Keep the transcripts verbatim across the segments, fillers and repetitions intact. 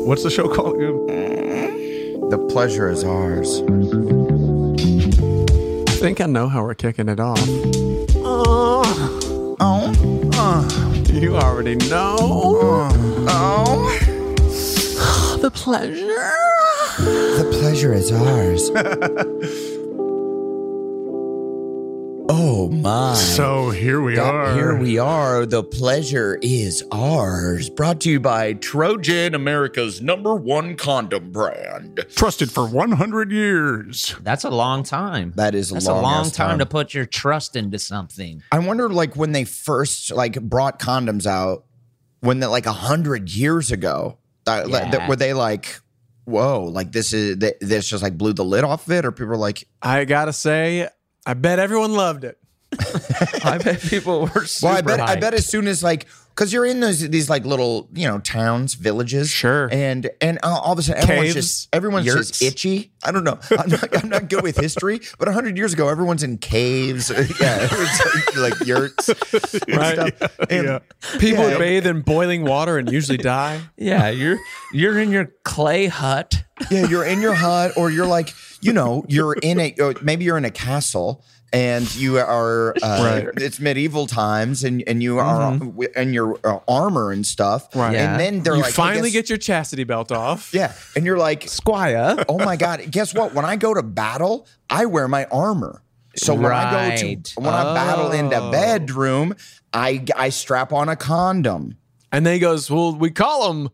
What's the show called? The pleasure is ours. I think I know how we're kicking it off. Oh. Oh. Uh, you already know. Oh. The pleasure. The pleasure is ours. Oh my. So here we That- are. Here we are. The pleasure is ours. Brought to you by Trojan, America's number one condom brand. Trusted for one hundred years. That's a long time. That is a That's long a long ass time, time. to put your trust into something. I wonder, like, when they first like brought condoms out, when they, like a hundred years ago, that, Yeah. that- were they like, whoa, like this is th- this just like blew the lid off of it, or people were like, I gotta say, I bet everyone loved it. I bet people were super well, I bet I hyped. bet as soon as like. Because you're in those these like little, you know, towns, villages, Sure. and and uh, all of a sudden everyone's Caves, just everyone's yurts. just itchy. I don't know. I'm not, I'm not good with history, but a hundred years ago, everyone's in caves. Yeah, it was like, like yurts, and Right. stuff. And, Yeah. People Yeah. bathe in boiling water and usually die. Yeah, you're you're in your clay hut. yeah, you're in your hut, or you're like, you know, you're in a or maybe you're in a castle. And you are, uh, Right. it's medieval times, and, and you are in your uh, armor and stuff. Right. Yeah. And then they're You like, hey, finally guess- get your chastity belt off. yeah. And you're like, Squire. oh my God, guess what? When I go to battle, I wear my armor. So when I go Right. to, when I battle in the Oh. bedroom, I, I strap on a condom. And then he goes, well, we call him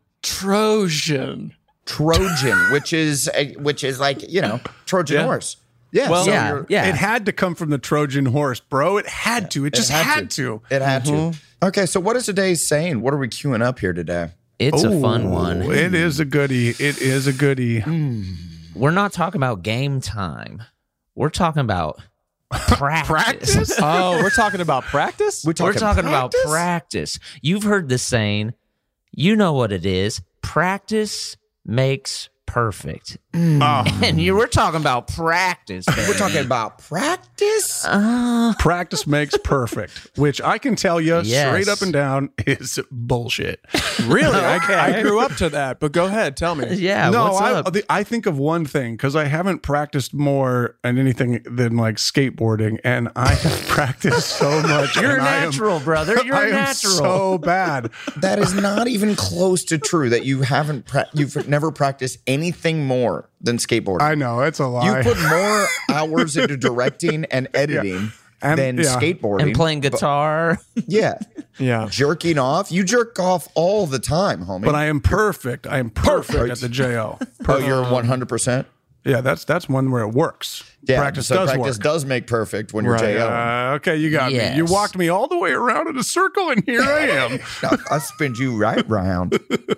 Trojan. Trojan, which is, a, which is like, you know, Trojan Yeah. horse. Yeah. Well, so yeah, you're- yeah. It had to come from the Trojan horse, bro. It had to. It just had, to. It had Mm-hmm. to. Okay. So what is today's saying? What are we queuing up here today? It's a fun Ooh, one. It is a goodie. It is a goodie. We're not talking about game time. We're talking about practice. Practice? Oh, we're talking about practice? We're We're talking, talking about practice? practice. You've heard the saying. You know what it is. Practice makes perfect. Oh, And you were talking about practice. We're baby. talking about practice. Uh, practice makes perfect, which I can tell you Yes. straight up and down is bullshit. Really? I, Okay. I grew up to that, but go ahead, tell me. yeah. no, what's I, up? the- I think of one thing because I haven't practiced more in anything than like skateboarding, and I have practiced so much. You're a and I am- natural, brother. You're I a am natural. so bad. That is not even close to true. That you haven't, pra- you've never practiced anything more than skateboarding. I know it's a lie. You put more hours into directing and editing And- than yeah. skateboarding and playing guitar. Yeah, Yeah. jerking off. You jerk off all the time, homie. but I am perfect. I am perfect, Perfect. at the J O. oh, you're one hundred percent. Yeah, that's that's one where it works. Yeah, practice so does practice work. does make perfect when you're Right. J O. Uh, okay, you got me. You Yes. walked me all the way around in a circle, and here I am. I spin you right round.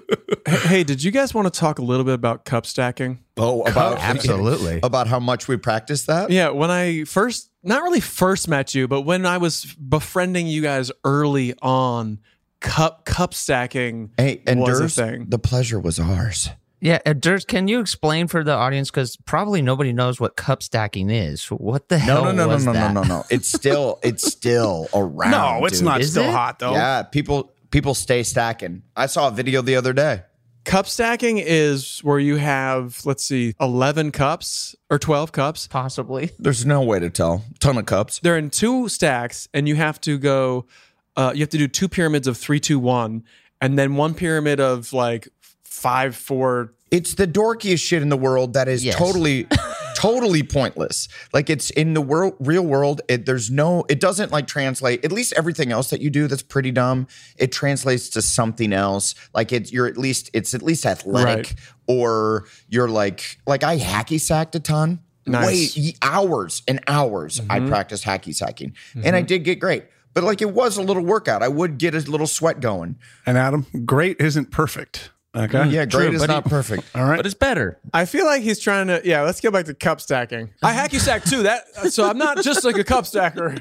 Hey, did you guys want to talk a little bit about cup stacking? Oh, about Absolutely. about how much we practice that. Yeah, when I first, not really first met you, but when I was befriending you guys early on, cup cup stacking Hey, and was Durs, a thing. the pleasure was ours. Yeah, uh, Durs, can you explain for the audience, because probably nobody knows what cup stacking is. What the No, hell no, no, no, was no, no, that? no, no. It's still, it's still around. No, it's dude. not Is still it? hot though. Yeah, people people stay stacking. I saw a video the other day. Cup stacking is where you have, let's see, eleven cups or twelve cups. Possibly. There's no way to tell. Ton of cups. They're in two stacks, and you have to go, uh, you have to do two pyramids of three, two, one, and then one pyramid of like five, four. It's the dorkiest shit in the world that is Yes. totally, totally pointless. Like it's in the world, real world. It, there's no, it doesn't like translate. At least everything else that you do that's pretty dumb, it translates to something else. Like it's you're at least it's at least athletic, Right. or you're like like I hacky sacked a ton. Nice. Way hours and hours I practiced hacky sacking, and I did get great. But like it was a little workout. I would get a little sweat going. And Adam, great isn't perfect. Okay. Yeah, great True, is but not he- perfect. All right. But it's better. I feel like he's trying to, yeah, let's get back to cup stacking. I hacky sack too. That So I'm not just like a cup stacker.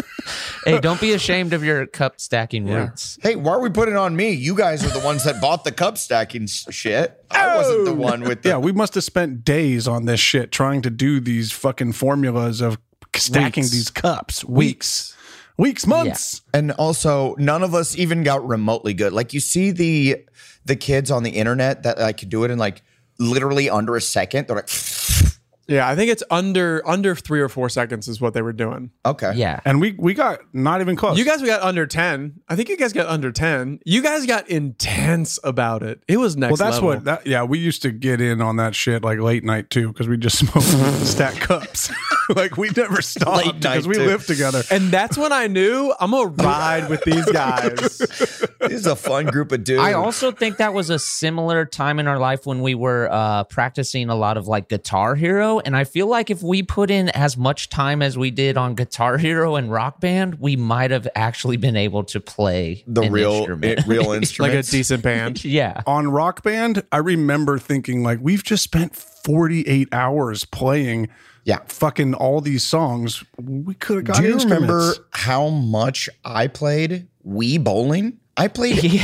Hey, don't be ashamed of your cup stacking roots. Hey, why are we putting it on me? You guys are the ones that bought the cup stacking s- shit. I wasn't the one with the. Yeah, we must have spent days on this shit trying to do these fucking formulas of stacking Weeks. these cups. Weeks. weeks, months. And also, none of us even got remotely good. Like you see the the kids on the internet that like could do it in like literally under a second. They're like, Yeah, I think it's under under three or four seconds is what they were doing. okay, Yeah. And we we got not even close. You guys got under ten. I think you guys got under ten. You guys got intense about it. It was next well, that's level. what that yeah, we used to get in on that shit like late night too, because we just smoked stack cups. Like we never stopped Late night, because we too. lived together. And that's when I knew I'm gonna ride with these guys. this is a fun group of dudes. I also think that was a similar time in our life when we were uh, practicing a lot of like Guitar Hero. And I feel like if we put in as much time as we did on Guitar Hero and Rock Band, we might have actually been able to play the an real instrument. it, real Like a instruments. decent band. Yeah. On Rock Band, I remember thinking like we've just spent forty-eight hours playing Yeah. fucking all these songs. We could have got Do you instruments. remember how much I played Wii bowling? I played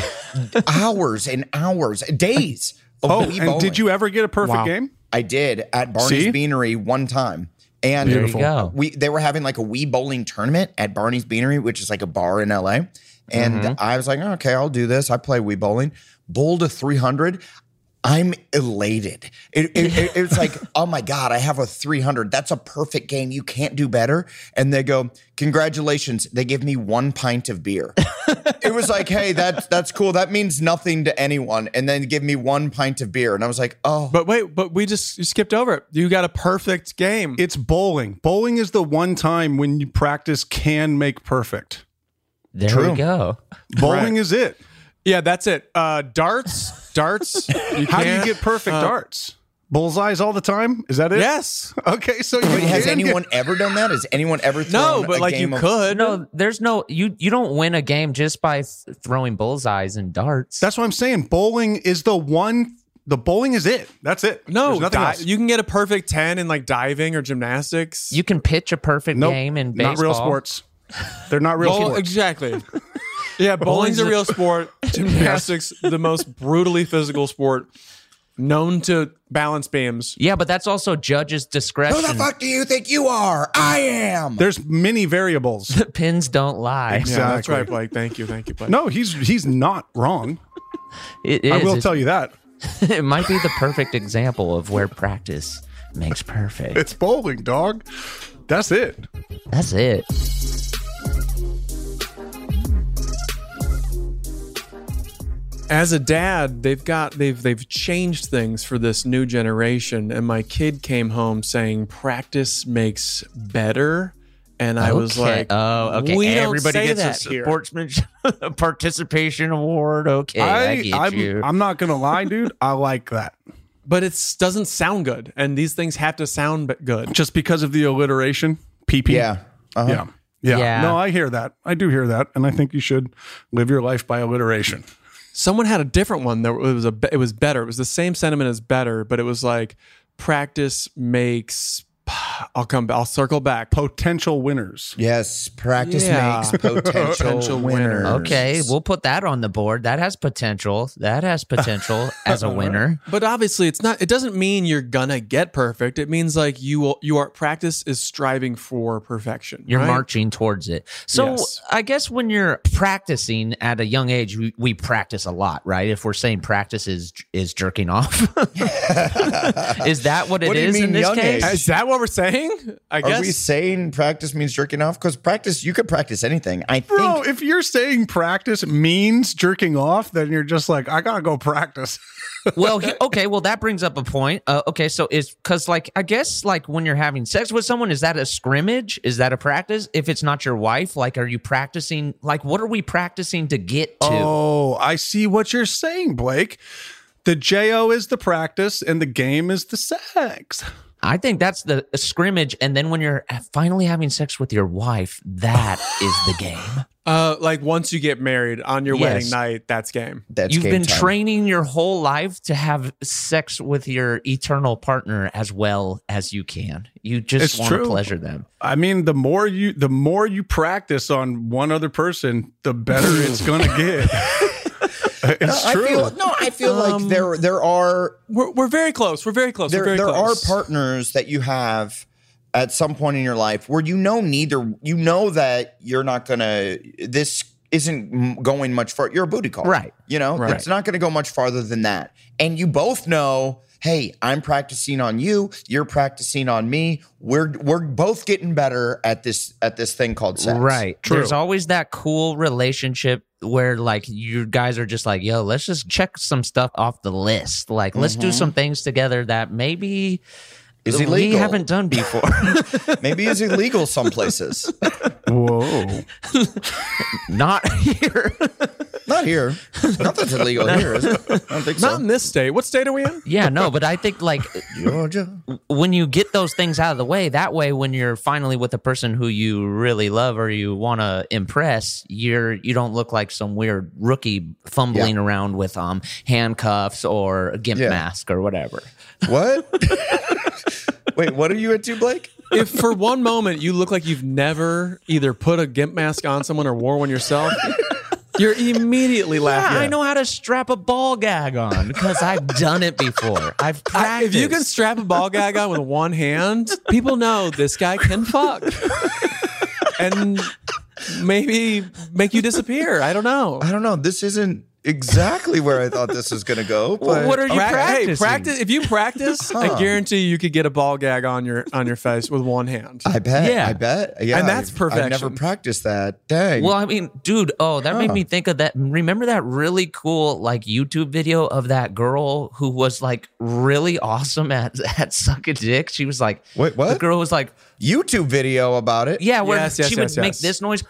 hours and hours, days of Oh, Wii and bowling. did you ever get a perfect Wow. game? I did at Barney's See? Beanery one time. And There you go. we they were having like a Wii bowling tournament at Barney's Beanery, which is like a bar in L A. And Mm-hmm. I was like, oh, okay, I'll do this. I play Wii bowling. Bowled a three hundred. I'm elated. It, it, it, it's like, oh my God, I have a three hundred. That's a perfect game. You can't do better. And they go, congratulations. They give me one pint of beer. It was like, hey, that's that's cool. That means nothing to anyone. And then give me one pint of beer. And I was like, oh. But wait, but we just you skipped over it. You got a perfect game. It's bowling. Bowling is the one time when you practice can make perfect. There True. we go. Bowling is it. Yeah, that's it. Uh, darts, darts. You How do you can't- get perfect uh, darts? Bullseyes all the time? Is that it? Yes. Okay, so you Wait, has can get- anyone ever done that? Has anyone ever thrown No, but a like you game of- could. No, there's no you. You don't win a game just by th- throwing bullseyes and darts. That's what I'm saying. Bowling is the one. The bowling is it. That's it. No, There's nothing di- else. you can get a perfect ten in like diving or gymnastics. you can pitch a perfect Nope, game in baseball. not real sports. They're not real Bowl- sports. exactly. Yeah, bowling's a real sport. Gymnastics, the most brutally physical sport known to balance beams. Yeah, but that's also judges' discretion. Who the fuck do you think you are? I am. There's many variables. Pins don't lie. Yeah, that's Exactly. right, Blake. Thank you, thank you, Blake. No, he's he's not wrong. It is. I will It's- tell you that. it might be the perfect example of where practice makes perfect. It's bowling, dog. That's it. That's it. As a dad, they've got they've they've changed things for this new generation, and my kid came home saying practice makes better, and I was Okay. like, oh, okay. we don't Everybody say gets that a here. sportsmanship participation award. Okay, I, I, get I'm, you. I'm not gonna lie, dude. I like that But it doesn't sound good, and these things have to sound b- good. just because of the alliteration. P P. Yeah. Uh-huh. Yeah. Yeah. Yeah. No, I hear that. I do hear that, and I think you should live your life by alliteration. Someone had a different one that it was a be- it was better. It was the same sentiment as better, but it was like practice makes. I'll come. I'll circle back. Potential winners. Yes, practice Yeah. makes potential, Potential winners. winners. Okay, we'll put that on the board. That has potential. That has potential as a winner. But obviously, it's not. It doesn't mean you're gonna get perfect. It means like you will. You are practice is striving for perfection. You're right? marching towards it. So Yes. I guess when you're practicing at a young age, we, we practice a lot, right? If we're saying practice is is jerking off, is that what it is What do you mean in this young case? age? Is that what we're saying? I Are guess. we saying practice means jerking off? Because practice, you could practice anything. I think. Bro, if you're saying practice means jerking off, then you're just like, I gotta go practice. Well, he- okay. Well, that brings up a point. Uh, okay, so is because like I guess like when you're having sex with someone, is that a scrimmage? Is that a practice? If it's not your wife, like are you practicing? Like what are we practicing to get to? Oh, I see what you're saying, Blake. The J O is the practice and the game is the sex. I think that's the scrimmage, and then when you're finally having sex with your wife, that is the game. uh, like once you get married on your Yes. wedding night, that's game. That's You've game been time. training your whole life to have sex with your eternal partner as well as you can. You just It's want to true. pleasure them. I mean, the more you the more you practice on one other person, the better it's gonna get. It's I true. feel, no, I feel like there there are We're, we're very close. We're very close. there we're very there close. are partners that you have at some point in your life where you know neither, you know that you're not gonna, this isn't going much far. You're a booty call. Right. You know, Right. it's not going to go much farther than that. And you both know, hey, I'm practicing on you. You're practicing on me. We're we're both getting better at this at this thing called sex. Right. True. There's always that cool relationship where like you guys are just like, yo, let's just check some stuff off the list. Like, let's do some things together that maybe Is we illegal. haven't done before. Maybe it's illegal some places. Whoa. Not here. Not here. Nothing's illegal here, is it? I don't think Not so. in this state. What state are we in? Yeah, no, but I think like Georgia. when you get those things out of the way, that way when you're finally with a person who you really love or you want to impress, you're you don't look like some weird rookie fumbling Yeah. around with um handcuffs or a gimp Yeah. mask or whatever. What? Wait, what are you into, Blake? If for one moment you look like you've never either put a gimp mask on someone or wore one yourself, you're immediately Yeah, laughing. I know how to strap a ball gag on because I've done it before. I've I- practiced. if you can strap a ball gag on with one hand, people know this guy can fuck. And maybe make you disappear. I don't know. I don't know. This isn't exactly where I thought this was going to go. But what are you Prac- practicing? Hey, practice. If you practice, I guarantee you could get a ball gag on your on your face with one hand. I bet. Yeah. I bet. Yeah, And that's I've- I've never perfection. practiced that. Dang. Well, I mean, dude, oh, that made Huh. me think of that. Remember that really cool like YouTube video of that girl who was like really awesome at at sucking dick? She was like, Wait, what? The girl was like, YouTube video about it. yeah, where Yes, yes, she yes, would make yes. this noise.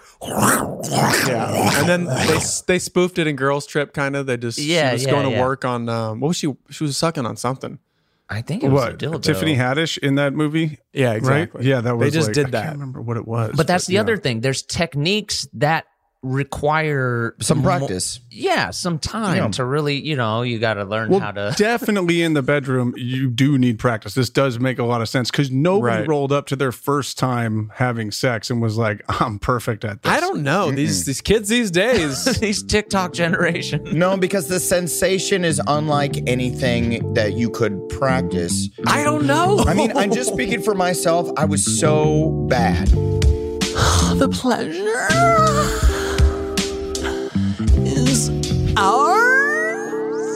Yeah, and then they they spoofed it in Girls Trip, kind of. They just Yeah, she was yeah, going to yeah. work on um, what was she? She was sucking on something. I think it was a What? dildo. Tiffany Haddish in that movie? Yeah, Right? exactly. Yeah, that was They just like- did I that. can't remember what it was. But that's the yeah. other thing. There's techniques that require Some mo- practice. yeah, some time Yeah. to really, you know, you got to learn Well, how to. definitely in the bedroom, you do need practice. This does make a lot of sense because nobody Right. rolled up to their first time having sex and was like, "I'm perfect at this." I don't know these these kids these days. These TikTok generation. No, because the sensation is unlike anything that you could practice. I don't know. I mean, I'm just speaking for myself. I was so bad. the pleasure is ours.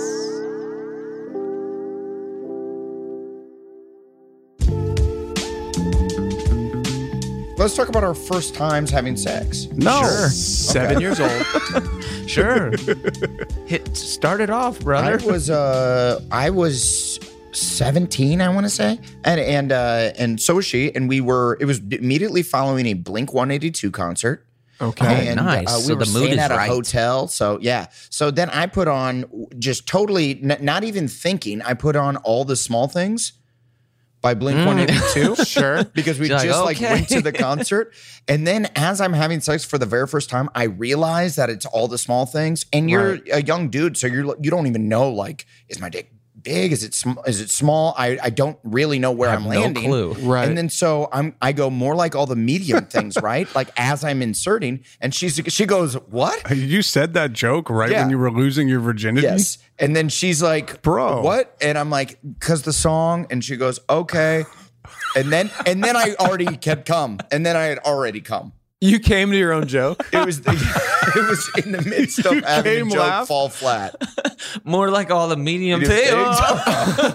Let's talk about our first times having sex. No. Sure. Seven Okay. years old. Sure. Hit start it off, I brother. was uh I was seventeen, I want to say. And and uh and so was she, and we were it was immediately following a Blink one eighty-two concert. Okay. And nice. uh, we So were the mood staying is at a right. hotel. So yeah. So then I put on just totally n- not even thinking. I put on All the Small Things by Blink one eighty-two. Sure. Because we You're like, just like okay. went to the concert. And then as I'm having sex for the very first time, I realize that it's all the small things. And you're Right. a young dude, so you're you don't even know like, is my dick big? Is it sm- is it small? I, I don't really know where I I'm have no landing. clue. Right. And then so I'm I go more like all the medium things, right? Like as I'm inserting, and she's she goes, "What?" You said that joke right Yeah. when you were losing your virginity. Yes. And then she's like, Bro. what?" And I'm like, "Cause the song." And she goes, "Okay." And then and then I already had come. And then I had already come. You came to your own joke. It was the, it was in the midst of having a came joke laugh? fall flat. More like all the medium Medium things. things.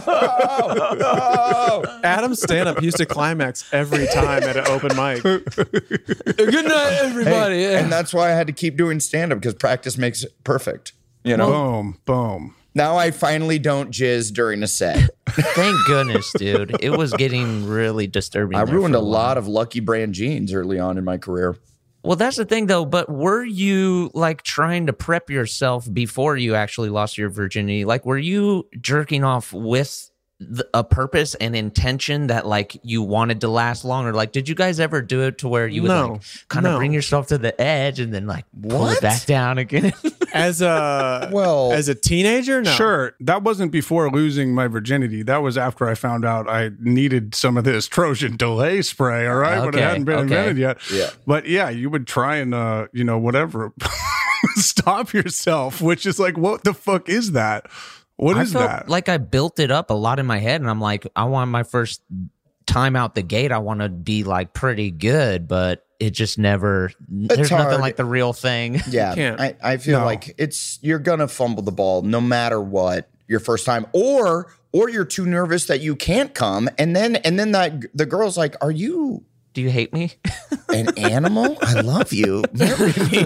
Adam's stand up used to climax every time at an open mic. Good night, everybody. Hey, and that's why I had to keep doing stand up because practice makes it perfect. You know. Boom, boom. Now I finally don't jizz during a set. Thank goodness, dude. It was getting really disturbing. I there ruined for a while. lot of Lucky Brand jeans early on in my career. Well, that's the thing, though. But were you like trying to prep yourself before you actually lost your virginity? Like, were you jerking off with th- a purpose and intention that like you wanted to last longer? Like, did you guys ever do it to where you would No. like kind of No. bring yourself to the edge and then like pull What? it back down again? As a Well- as a teenager, no. Sure, that wasn't before losing my virginity. That was after I found out I needed some of this Trojan delay spray. All right, but it Okay, hadn't been okay. invented yet. Yeah. But yeah, you would try and uh, you know, whatever, stop yourself. Which is like, what the fuck is that? What I is felt that? like I built it up a lot in my head, and I'm like, I want my first time out the gate, I want to be like pretty good, but it just never, there's hard. nothing like the real thing. Yeah, can't. I, I feel No. like it's you're gonna fumble the ball no matter what your first time, or or you're too nervous that you can't come, and then and then that the girl's like, "Are you Do you hate me? an animal? I love you, marry me."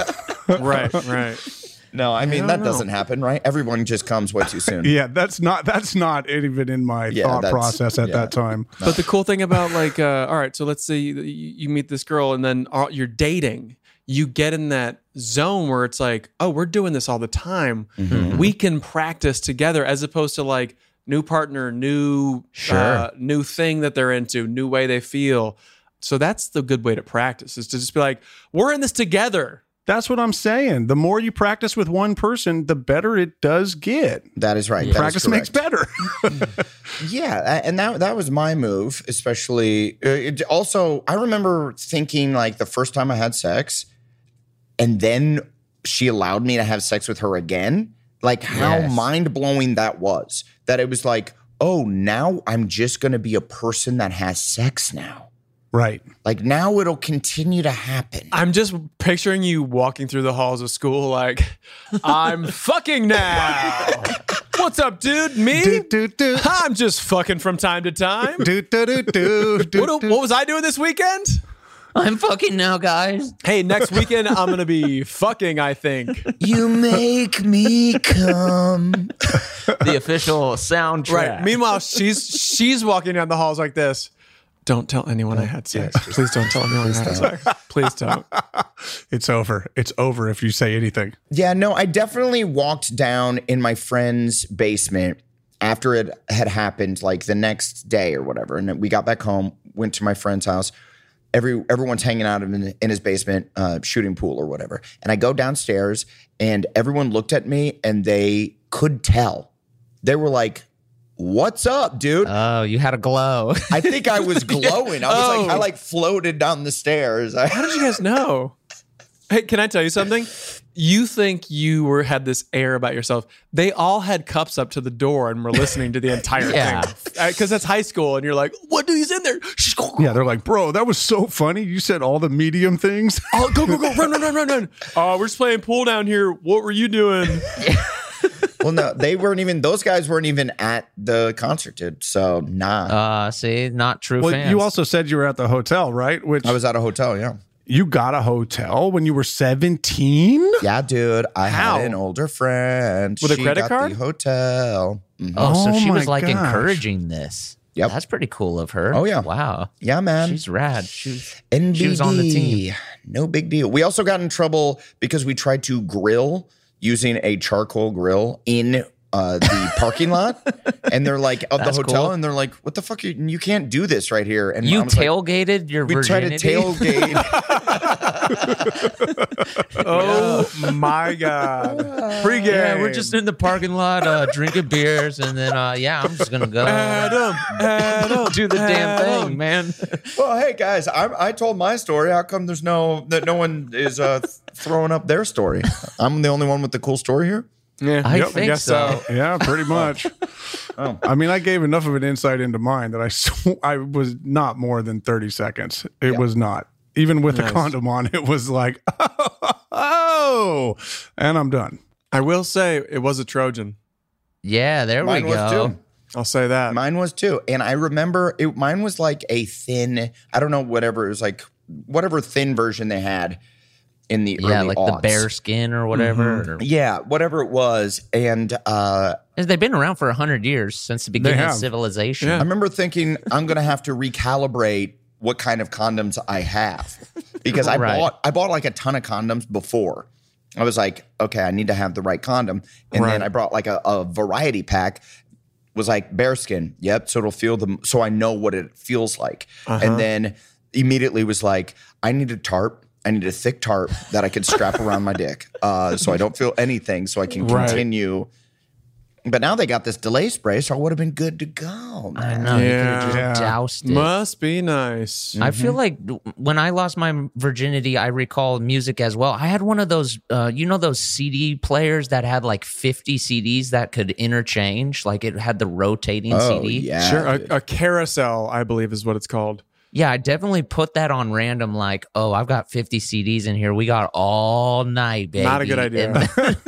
Right, right. No, I mean don't that know. doesn't happen, right? Everyone just comes way too soon. Yeah, that's not that's not even in my Yeah, thought that's- process at yeah. that time. But the cool thing about like, uh, all right, so let's say you, you meet this girl and then all, you're dating. You get in that zone where it's like, oh, we're doing this all the time. We can practice together, as opposed to like new partner, new Sure. uh, new thing that they're into, new way they feel. So that's the good way to practice, is to just be like, we're in this together. That's what I'm saying. The more you practice with one person, the better it does get. That is right. That is Practice makes correct. better. Yeah, and that that was my move, especially. uh, It, also, I remember thinking like the first time I had sex, and then she allowed me to have sex with her again. Like how Yes. mind blowing that was. That it was like, oh, now I'm just going to be a person that has sex now. Right. Like now it'll continue to happen. I'm just picturing you walking through the halls of school like, I'm fucking now. What's up, dude? Me? Do, do, do. I'm just fucking from time to time. Do, do, do, do, do, What, do. what was I doing this weekend? I'm fucking now, guys. Hey, next weekend I'm gonna be fucking, I think. You make me come. The official soundtrack. Right. Meanwhile, she's she's walking down the halls like this. Don't tell anyone I had sex. Please don't tell anyone I had sex. Please don't. It's over. It's over if you say anything. Yeah, no, I definitely walked down in my friend's basement after it had happened, like the next day or whatever. And then we got back home, went to my friend's house. Every everyone's hanging out in, in his basement, uh, shooting pool or whatever. And I go downstairs, and everyone looked at me, and they could tell. They were like, "What's up, dude?" Oh, you had a glow. I think I was glowing. I was like, Oh. I like floated down the stairs. I, How did you guys know? Hey, can I tell you something? You think you were had this air about yourself. They all had cups up to the door and were listening to the entire Yeah. thing. Because that's high school, and you're like, what do he's in there? Yeah, they're like, bro, that was so funny. You said all the medium things. Oh, go, go, go, run, run, run, run, run. Oh, we're just playing pool down here. What were you doing? well, no, they weren't even. Those guys weren't even at the concert, dude. So nah. Uh, see, not true Well, fans. you also said you were at the hotel, right? Which I was at a hotel. Yeah. you got a hotel when you were seventeen? Yeah, dude. I How? had an older friend. With a She credit got card? The hotel. Mhm. Oh, so Oh she was my like gosh. encouraging this. Yep. That's pretty cool of her. Oh, yeah. Wow. Yeah, man. She's rad. She's N B D. she was on the team. No big deal. We also got in trouble because we tried to grill using a charcoal grill in uh, the parking lot, and they're like of the That's hotel, cool. and they're like, "What the fuck? You, you can't do this right here." And You I was like, tailgated your we tried to virginity. tailgate. Oh, my God. Pre-game. Yeah, we're just in the parking lot uh, drinking beers, and then uh, yeah, I'm just gonna go Adam, Adam, do the damn Adam. thing, man. Well, hey guys, I, I told my story. How come there's no that no one is uh, throwing up their story? I'm the only one with the cool story here. Yeah, I yep, think guess so. Yeah, pretty much. Oh. I mean, I gave enough of an insight into mine that I sw- I was not more than thirty seconds. It Yeah. was not. Even with Nice. the condom on, it was like, oh, and I'm done. I will say it was a Trojan. Yeah, there Mine we was go. too. I'll say that. Mine was too. And I remember it, mine was like a thin, I don't know, whatever. It was like whatever thin version they had in the Yeah, early like aughts. the bear skin or whatever. or- Yeah, whatever it was. And uh, They've been around for a hundred years since the beginning of have. civilization. Yeah. I remember thinking I'm going to have to recalibrate what kind of condoms I have because I Right. bought I bought like a ton of condoms before. I was like, okay, I need to have the right condom. And Right. then I brought like a, a variety pack. Was like bearskin. Yep. So it'll feel the so I know what it feels like. Uh-huh. And then immediately was like, I need a tarp. I need a thick tarp that I can strap around my dick, uh, so I don't feel anything, so I can Right. continue. But now they got this delay spray, so I would have been good to go. hell, I man. know. You Yeah. could have just Yeah. doused it. Must be nice. I feel like when I lost my virginity, I recall music as well. I had one of those, uh, you know, those C D players that had like fifty C Ds that could interchange. Like it had the rotating Oh, C D. yeah. Sure, dude. a, a carousel, I believe, is what it's called. Yeah, I definitely put that on random. Like, oh, I've got fifty C Ds in here. We got all night, baby. Not a good idea. And-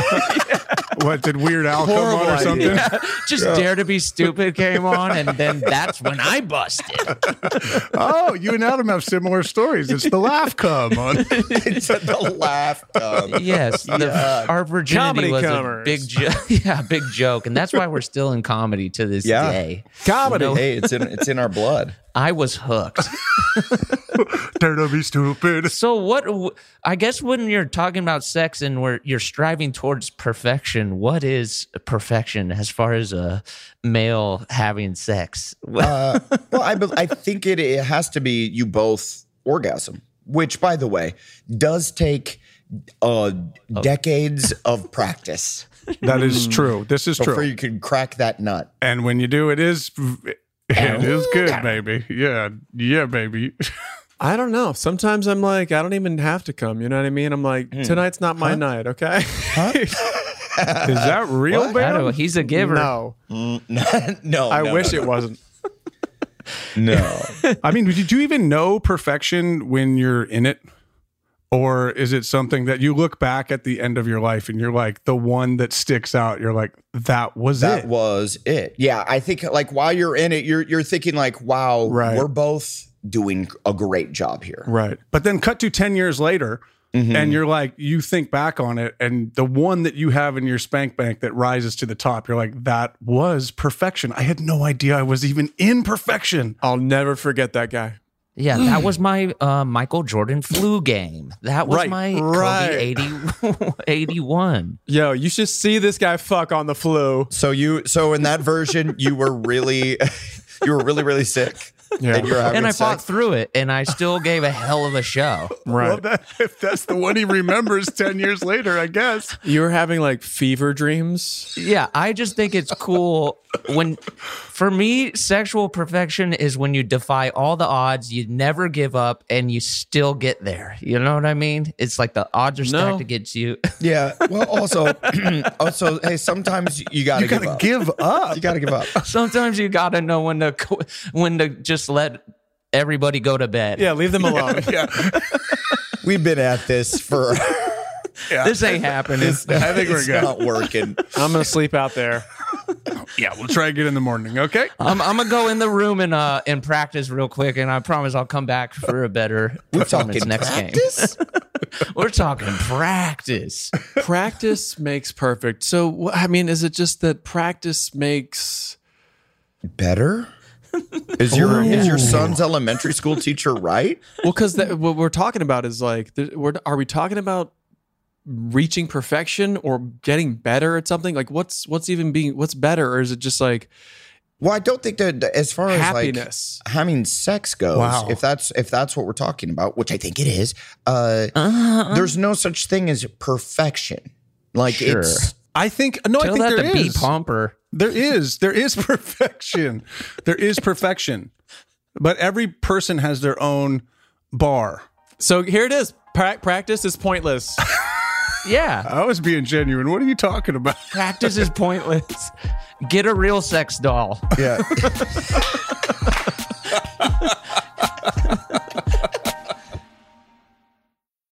What did Weird Al come on or Horrible something? Yeah, just Dare to Be Stupid came on, and then that's when I busted. Oh, you and Adam have similar stories. It's the laugh come on. It's the laugh. Um, Yes, the, our virginity Comedy was comers. a big joke. Yeah, big joke, and that's why we're still in comedy to this Yeah. day. Comedy. No, hey, it's in it's in our blood. I was hooked. Dare to be stupid. So what? I guess when you're talking about sex and where you're striving towards perfection, what is perfection as far as a male having sex? Uh, well, I bel- I think it, it has to be you both orgasm, which, by the way, does take uh, decades of practice That is true. This is before true. you can crack that nut. And when you do, it is it is good, baby. Yeah, yeah, baby. I don't know. Sometimes I'm like, I don't even have to come. You know what I mean? I'm like, tonight's not my night, okay? Is that real, What? I don't know. man? He's a giver. No, Mm, no, I no, wish no, it wasn't. no. I mean, did you even know perfection when you're in it? Or is it something that you look back at the end of your life and you're like, the one that sticks out, you're like, that was That it. was it. Yeah, I think like while you're in it, you're you're thinking like, wow, Right. we're both doing a great job here. Right. But then cut to ten years later, Mm-hmm. and you're like, you think back on it, and the one that you have in your spank bank that rises to the top, you're like, that was perfection. I had no idea I was even in perfection. I'll never forget that guy. Yeah, that was my uh, Michael Jordan flu game. That was Right, my right. Kobe eighty, eighty-one. Yo, you should see this guy fuck on the flu. So you so in that version, you were really you were really, really sick. Yeah. And you were having And I fought sex. through it, and I still gave a hell of a show. Right. Well, that, if that's the one he remembers ten years later, I guess. You were having like fever dreams. Yeah, I just think it's cool when, for me, sexual perfection is when you defy all the odds, you never give up, and you still get there. You know what I mean? It's like the odds are stacked No. against you. Yeah. Well, also, also, hey, sometimes you gotta, You got to give, give up. up. You gotta give up. Sometimes you gotta know when to co- when to just let everybody go to bed. Yeah, leave them alone. Yeah. We've been at this for. Yeah. This ain't happening. It's, I think we're it's good. not working. I'm gonna sleep out there. Yeah, we'll try again in the morning, okay? I'm, I'm gonna go in the room and uh and practice real quick, and I promise I'll come back for a better We're performance talking next practice. game. We're talking practice. Practice makes perfect. So, wh- I mean, is it just that practice makes? Better. Is your is your son's elementary school teacher right? Well, because what we're talking about is like, th- we're, are we talking about reaching perfection or getting better at something? Like, what's what's even being what's better, or is it just like Well, I don't think that as far as happiness? like having sex goes, Wow. if that's if that's what we're talking about, which I think it is, uh, Uh-huh. there's no such thing as perfection. Like Sure. it's I think, no, I Tell think that there to is. B Pomper. There is. There is perfection. There is perfection. But every person has their own bar. So here it is. Pra- practice is pointless. Yeah, I was being genuine. What are you talking about? practice is pointless. Get a real sex doll. yeah.